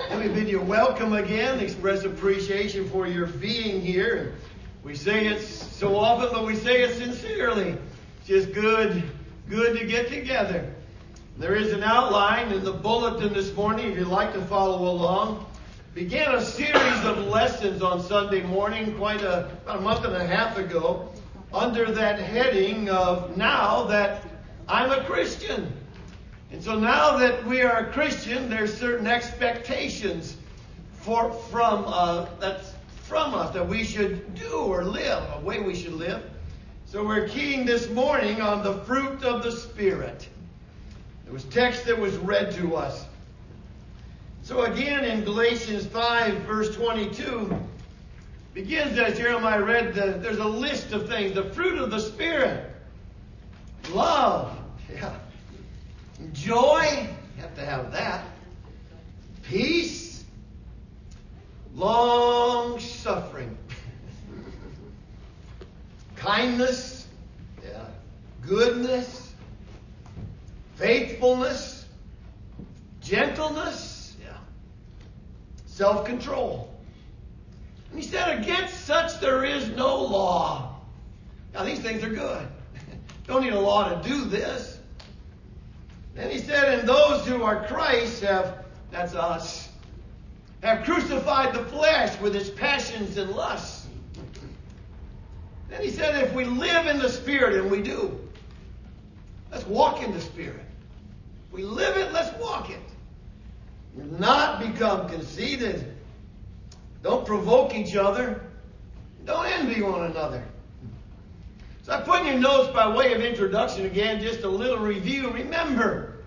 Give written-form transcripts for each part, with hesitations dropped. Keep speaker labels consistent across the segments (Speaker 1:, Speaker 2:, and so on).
Speaker 1: Let me bid you welcome again, express appreciation for your being here. We say it so often, but we say it sincerely. It's just good to get together. There is an outline in the bulletin this morning, if you'd like to follow along. Began a series of lessons on Sunday morning about a month and a half ago under that heading of Now That I'm a Christian. And so now that we are a Christian, there's certain expectations from us that we should do or live, a way we should live. So we're keying this morning on the fruit of the Spirit. There was text that was read to us. So again in Galatians 5 verse 22, begins as Jeremiah read, there's a list of things. The fruit of the Spirit. Love. Yeah. Joy, you have to have that. Peace, long suffering, kindness, goodness, faithfulness, gentleness, self-control. And he said, against such there is no law. Now these things are good. Don't need a law to do this. And he said, and those who are Christ that's us, have crucified the flesh with its passions and lusts. Then he said, if we live in the Spirit, and we do, let's walk in the Spirit. If we live it, let's walk it. Do not become conceited. Don't provoke each other. Don't envy one another. So I put in your notes by way of introduction again, just a little review. Remember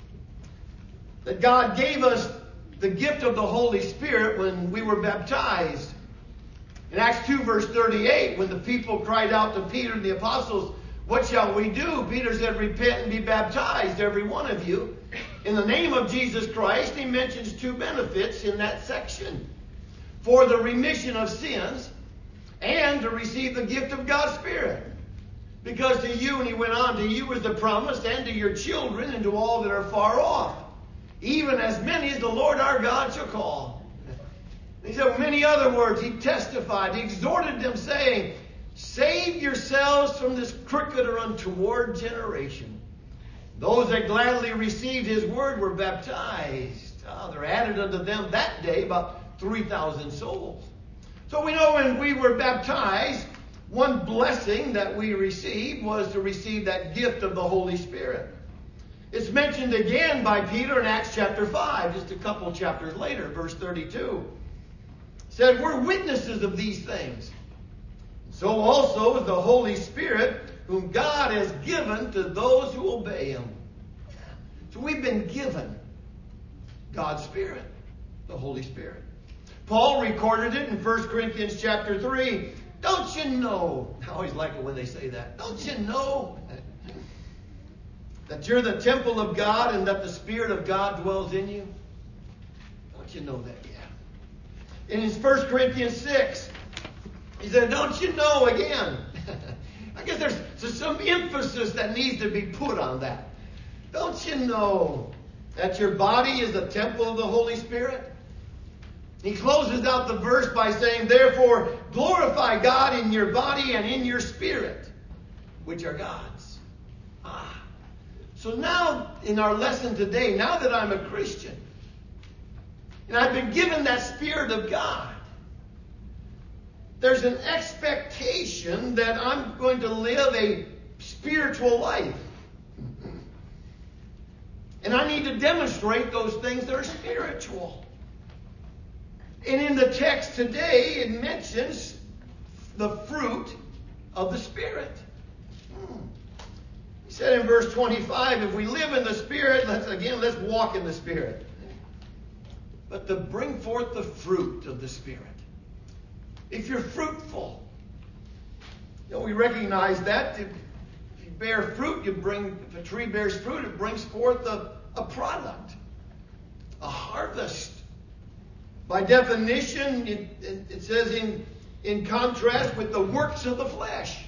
Speaker 1: that God gave us the gift of the Holy Spirit when we were baptized. In Acts 2 verse 38, when the people cried out to Peter and the apostles, what shall we do? Peter said, repent and be baptized, every one of you, in the name of Jesus Christ. He mentions two benefits in that section. For the remission of sins and to receive the gift of God's Spirit. Because to you, and he went on, to you is the promise, and to your children, and to all that are far off, even as many as the Lord our God shall call. He said, with many other words, he testified, he exhorted them, saying, save yourselves from this crooked or untoward generation. Those that gladly received his word were baptized. There added unto them that day about 3,000 souls. So we know when we were baptized, one blessing that we received was to receive that gift of the Holy Spirit. It's mentioned again by Peter in Acts chapter 5, just a couple chapters later, verse 32. It said, we're witnesses of these things. So also is the Holy Spirit, whom God has given to those who obey him. So we've been given God's Spirit, the Holy Spirit. Paul recorded it in 1 Corinthians chapter 3. Don't you know? I always like it when they say that. Don't you know that you're the temple of God and that the Spirit of God dwells in you? Don't you know that yet? And in 1 Corinthians 6, he said, don't you know again? I guess there's some emphasis that needs to be put on that. Don't you know that your body is a temple of the Holy Spirit? He closes out the verse by saying, therefore, glorify God in your body and in your spirit, which are God's. So now, in our lesson today, now that I'm a Christian, and I've been given that Spirit of God, there's an expectation that I'm going to live a spiritual life. And I need to demonstrate those things that are spiritual. And in the text today, it mentions the fruit of the Spirit. He said in verse 25, if we live in the Spirit, let's walk in the Spirit. But to bring forth the fruit of the Spirit. If you're fruitful, we recognize that. If you bear fruit, if a tree bears fruit, it brings forth a product, a harvest. By definition, it says in contrast with the works of the flesh.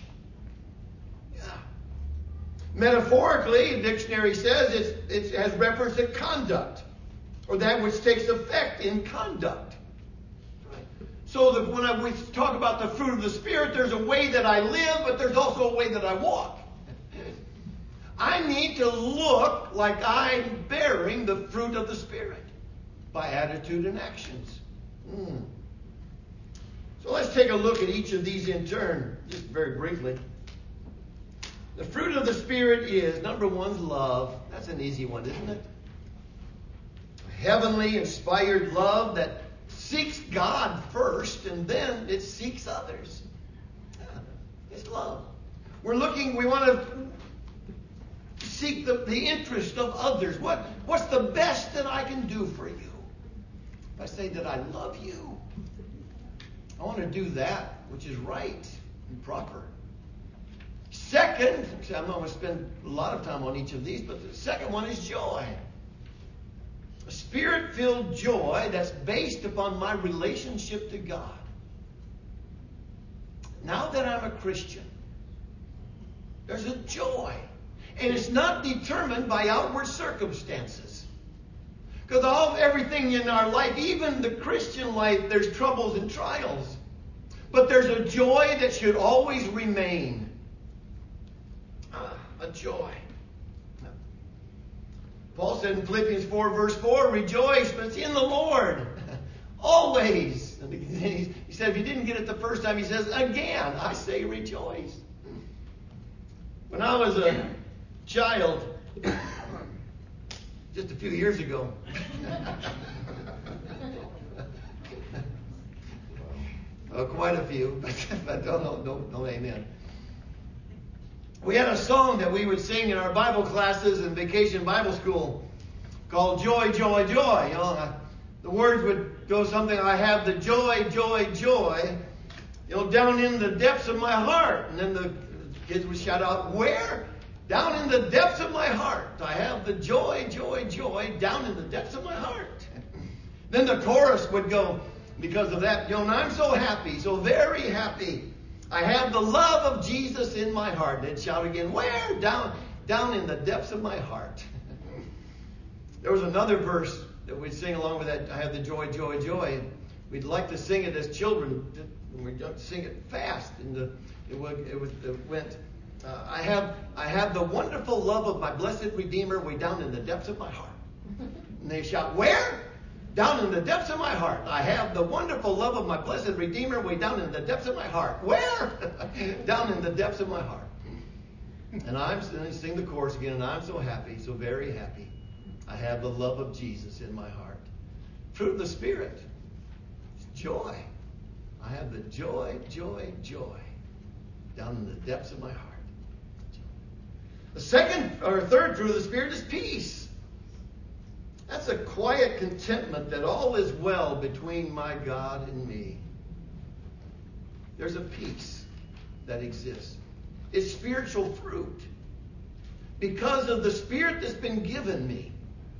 Speaker 1: Metaphorically, the dictionary says it has reference to conduct or that which takes effect in conduct. Right? So that when we talk about the fruit of the Spirit, there's a way that I live, but there's also a way that I walk. I need to look like I'm bearing the fruit of the Spirit by attitude and actions. So let's take a look at each of these in turn, just very briefly. The fruit of the Spirit is, number one, love. That's an easy one, isn't it? Heavenly, inspired love that seeks God first, and then it seeks others. It's love. We want to seek the interest of others. What's the best that I can do for you? If I say that I love you, I want to do that which is right and proper. Second, I'm not going to spend a lot of time on each of these, but the second one is joy. A Spirit-filled joy that's based upon my relationship to God. Now that I'm a Christian, there's a joy. And it's not determined by outward circumstances. Because everything in our life, even the Christian life, there's troubles and trials. But there's a joy that should always remain. A joy. Paul said in Philippians 4, verse 4, rejoice, but it's in the Lord. Always. And he said, if you didn't get it the first time, he says, again, I say rejoice. When I was a child, just a few years ago, quite a few, but don't amen. We had a song that we would sing in our Bible classes and vacation Bible school called Joy, Joy, Joy. The words would go something, I have the joy, joy, joy, down in the depths of my heart. And then the kids would shout out, where? Down in the depths of my heart. I have the joy, joy, joy, down in the depths of my heart. Then the chorus would go, because of that, and I'm so happy, so very happy. I have the love of Jesus in my heart. They'd shout again, where? Down in the depths of my heart. There was another verse that we'd sing along with that, I have the joy, joy, joy. We'd like to sing it as children. We'd sing it fast. And it went, I have the wonderful love of my blessed Redeemer way down in the depths of my heart. And they shout, where? Down in the depths of my heart. I have the wonderful love of my blessed Redeemer way down in the depths of my heart. Where? Down in the depths of my heart. And I sing the chorus again, and I'm so happy, so very happy. I have the love of Jesus in my heart. Fruit of the Spirit. It's joy. I have the joy, joy, joy down in the depths of my heart. The third fruit of the Spirit is peace. That's a quiet contentment that all is well between my God and me. There's a peace that exists. It's spiritual fruit. Because of the Spirit that's been given me.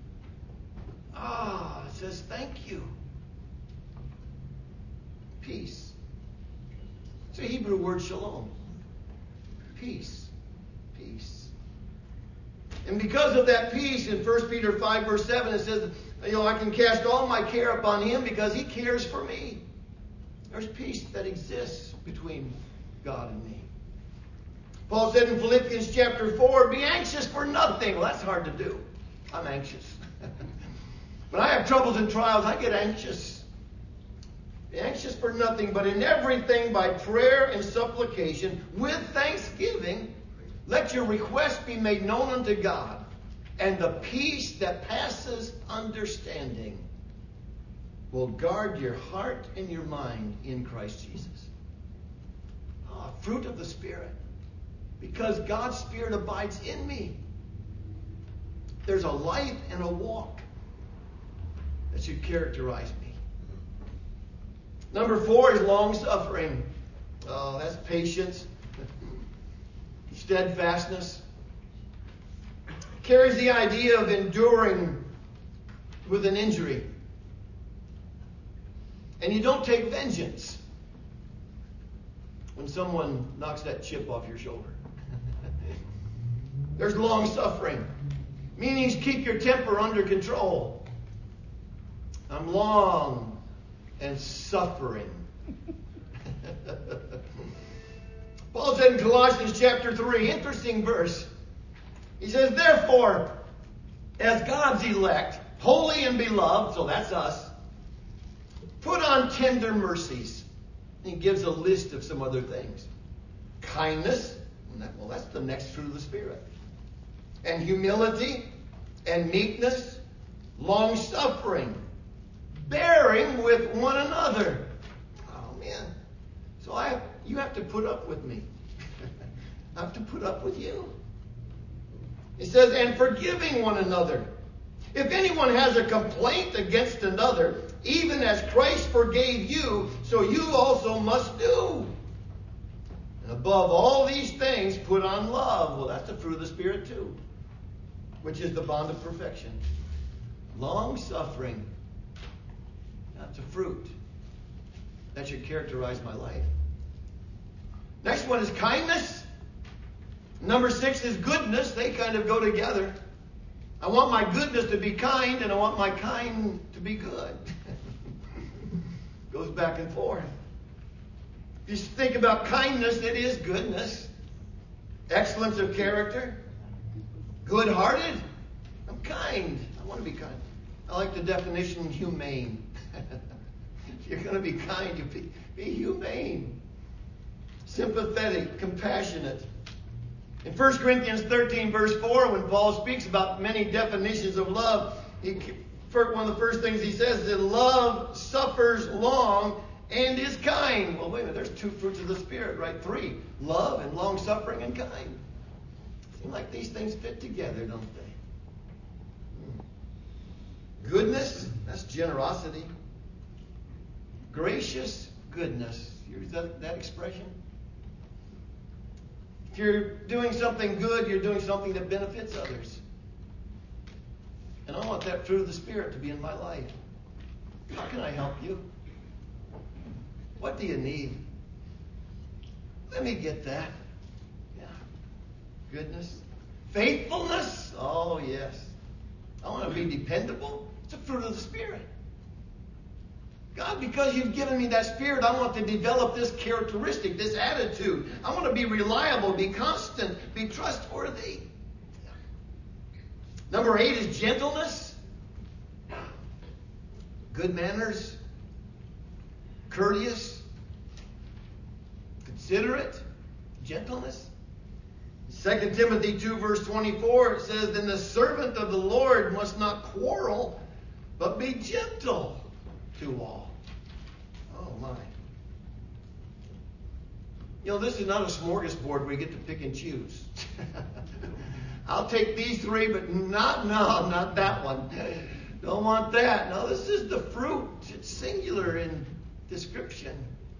Speaker 1: It says thank you. Peace. It's a Hebrew word, shalom. Peace. Peace. And because of that peace, in 1 Peter 5, verse 7, it says, I can cast all my care upon him because he cares for me. There's peace that exists between God and me. Paul said in Philippians chapter 4, be anxious for nothing. Well, that's hard to do. I'm anxious. When I have troubles and trials, I get anxious. Be anxious for nothing, but in everything by prayer and supplication, with thanksgiving, let your requests be made known unto God, and the peace that passes understanding will guard your heart and your mind in Christ Jesus. Fruit of the Spirit. Because God's Spirit abides in me. There's a life and a walk that should characterize me. Number 4 is long-suffering. That's patience. Steadfastness. Carries the idea of enduring with an injury. And you don't take vengeance when someone knocks that chip off your shoulder. There's long suffering. Meaning keep your temper under control. I'm long and suffering. Paul said in Colossians chapter 3, interesting verse. He says, therefore, as God's elect, holy and beloved, so that's us, put on tender mercies. He gives a list of some other things. Kindness, well, that's the next fruit of the Spirit. And humility, and meekness, long-suffering, bearing with one another. Oh, man. So you have to put up with me. I have to put up with you. He says, and forgiving one another. If anyone has a complaint against another, even as Christ forgave you, so you also must do. And above all these things, put on love. Well, that's the fruit of the Spirit too, which is the bond of perfection. Long-suffering. That's a fruit. That should characterize my life. Next one is kindness. Number 6 is goodness. They kind of go together. I want my goodness to be kind, and I want my kind to be good. Goes back and forth. If you think about kindness, it is goodness. Excellence of character. Good-hearted. I'm kind. I want to be kind. I like the definition humane. If you're going to be kind, you be humane. Sympathetic, compassionate. In 1 Corinthians 13, verse 4, when Paul speaks about many definitions of love, one of the first things he says is that love suffers long and is kind. Well, wait a minute, there's 2 fruits of the Spirit, right? 3. Love and long-suffering and kind. Seem like these things fit together, don't they? Goodness, that's generosity. Gracious goodness. You use that expression? If you're doing something good, you're doing something that benefits others. And I want that fruit of the Spirit to be in my life. How can I help you? What do you need? Let me get that. Yeah. Goodness. Faithfulness. Oh, yes. I want to be dependable. It's a fruit of the Spirit. God, because you've given me that Spirit, I want to develop this characteristic, this attitude. I want to be reliable, be constant, be trustworthy. Number 8 is gentleness. Good manners. Courteous. Considerate. Gentleness. 2 Timothy 2 verse 24, it says, then the servant of the Lord must not quarrel, but be gentle to all. Oh my. You know, this is not a smorgasbord where you get to pick and choose. I'll take these 3, but not that one. Don't want that. No, this is the fruit. It's singular in description.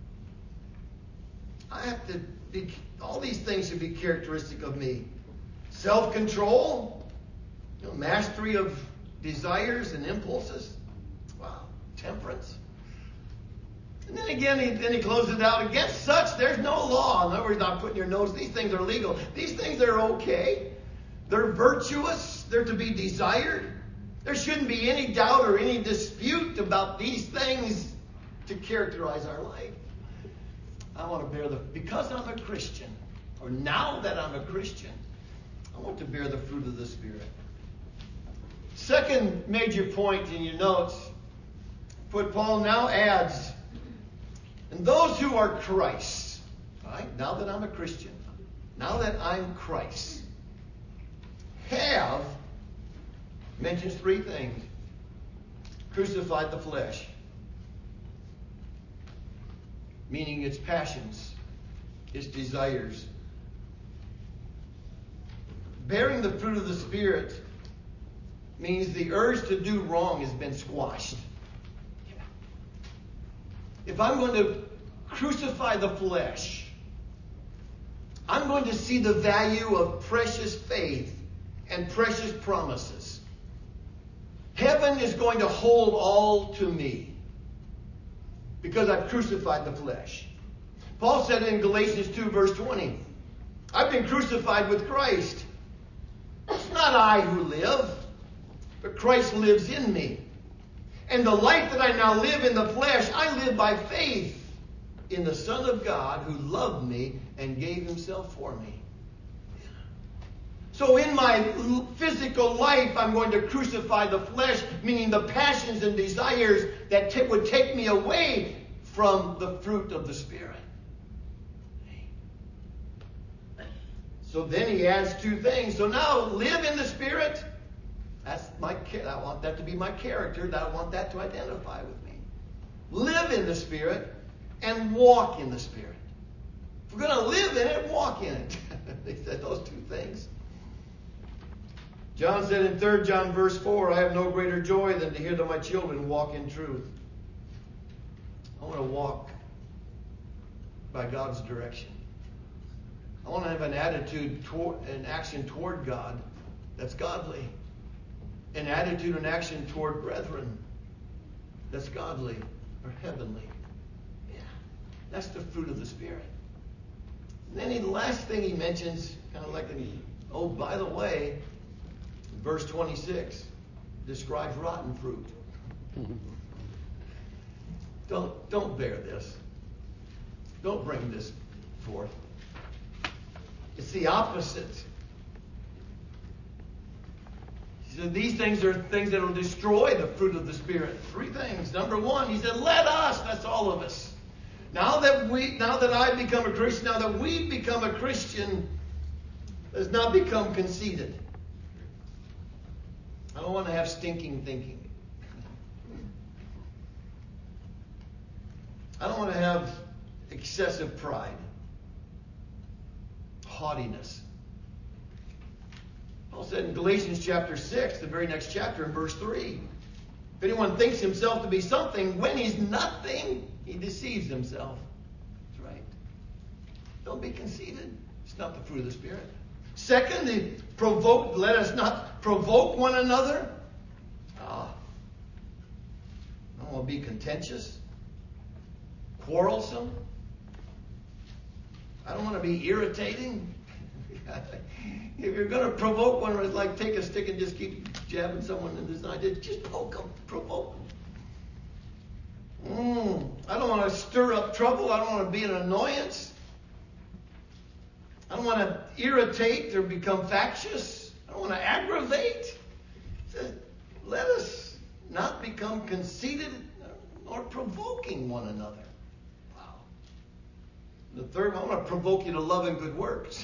Speaker 1: I have to be, all these things should be characteristic of me. Self-control, mastery of desires and impulses. Wow. Temperance. And then again, he closes it out. Against such, there's no law. In other words, not putting your nose. These things are legal. These things are okay. They're virtuous. They're to be desired. There shouldn't be any doubt or any dispute about these things to characterize our life. I want to because I'm a Christian, or now that I'm a Christian, I want to bear the fruit of the Spirit. Second major point in your notes, what Paul now adds, and those who are Christ, right? Now that I'm a Christian, now that I'm Christ, mentions 3 things. Crucified the flesh, meaning its passions, its desires. Bearing the fruit of the Spirit means the urge to do wrong has been squashed. If I'm going to crucify the flesh, I'm going to see the value of precious faith and precious promises. Heaven is going to hold all to me because I've crucified the flesh. Paul said in Galatians 2 verse 20, I've been crucified with Christ. It's not I who live, but Christ lives in me. And And the life that I now live in the flesh, I live by faith in the Son of God who loved me and gave himself for me. So in my physical life, I'm going to crucify the flesh, meaning the passions and desires that would take me away from the fruit of the Spirit. So then he adds two things. So now live in the Spirit. I want that to be my character. I want that to identify with me. Live in the Spirit and walk in the Spirit. If we're going to live in it, walk in it. They said those two things. John said in 3 John verse 4, I have no greater joy than to hear that my children walk in truth. I want to walk by God's direction. I want to have an attitude an action toward God that's godly. An attitude and action toward brethren that's godly or heavenly. Yeah, that's the fruit of the Spirit. And then the last thing he mentions, kind of like, by the way, verse 26 describes rotten fruit. Don't bear this. Don't bring this forth. It's the opposite. He said these things are things that will destroy the fruit of the Spirit. 3 things. Number 1, he said, let us, that's all of us. Now that I become a Christian, now that we become a Christian, let's not become conceited. I don't want to have stinking thinking. I don't want to have excessive pride, haughtiness. Paul said in Galatians chapter 6, the very next chapter in verse 3, if anyone thinks himself to be something when he's nothing, he deceives himself. That's right. Don't be conceited. It's not the fruit of the Spirit. Second, let us not provoke one another. I don't want to be contentious, quarrelsome. I don't want to be irritating. If you're going to provoke one, it's like take a stick and just keep jabbing someone in the side. Just poke them, provoke them. I don't want to stir up trouble. I don't want to be an annoyance. I don't want to irritate or become factious. I don't want to aggravate. Let us not become conceited or provoking one another. Wow. The third one, I want to provoke you to love and good works.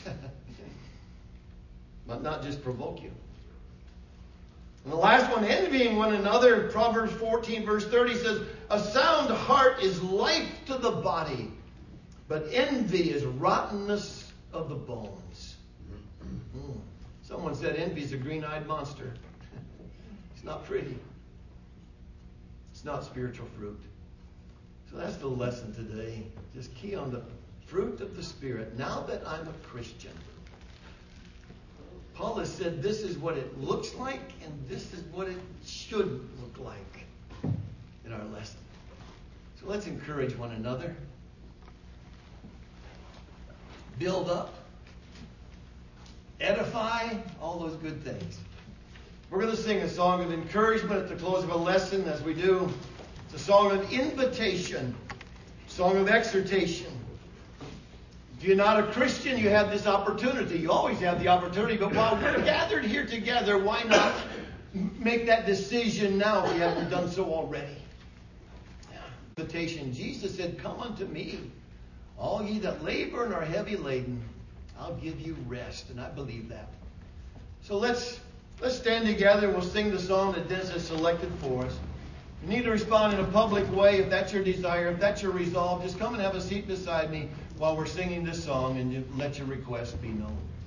Speaker 1: But not just provoke you. And the last one, envying one another. Proverbs 14 verse 30 says, a sound heart is life to the body, but envy is rottenness of the bones. Someone said envy is a green-eyed monster. It's not pretty. It's not spiritual fruit. So that's the lesson today. Just key on the fruit of the Spirit. Now that I'm a Christian, Paul has said this is what it looks like and this is what it should look like in our lesson. So let's encourage one another. Build up. Edify. All those good things. We're going to sing a song of encouragement at the close of a lesson. As we do, it's a song of invitation. A song of exhortation. If you're not a Christian, you have this opportunity. You always have the opportunity. But while we're gathered here together, why not make that decision now if you haven't done so already? Invitation. Jesus said, come unto me, all ye that labor and are heavy laden. I'll give you rest. And I believe that. So let's stand together. We'll sing the song that Dennis has selected for us. You need to respond in a public way if that's your desire, if that's your resolve. Just come and have a seat beside me while we're singing this song and let your request be known.